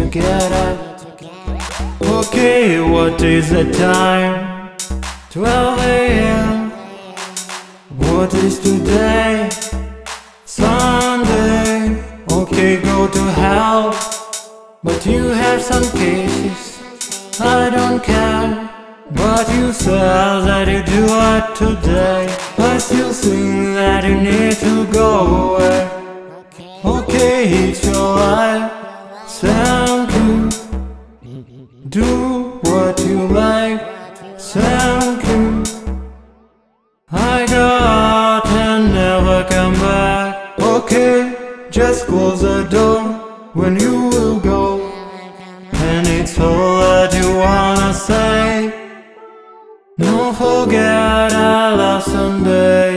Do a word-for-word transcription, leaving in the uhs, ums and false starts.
together. Okay, what is the time? twelve a m What is today? Sunday. Okay, go to hell, but you have some cases, I don't care. But you said that you do it today. I still think that you need to go away. Okay, it's your life, thank you. Do what you like, thank you. I got and never come back. Okay, just close the door when you will go. And it's all that you wanna say. Don't forget I love Sunday.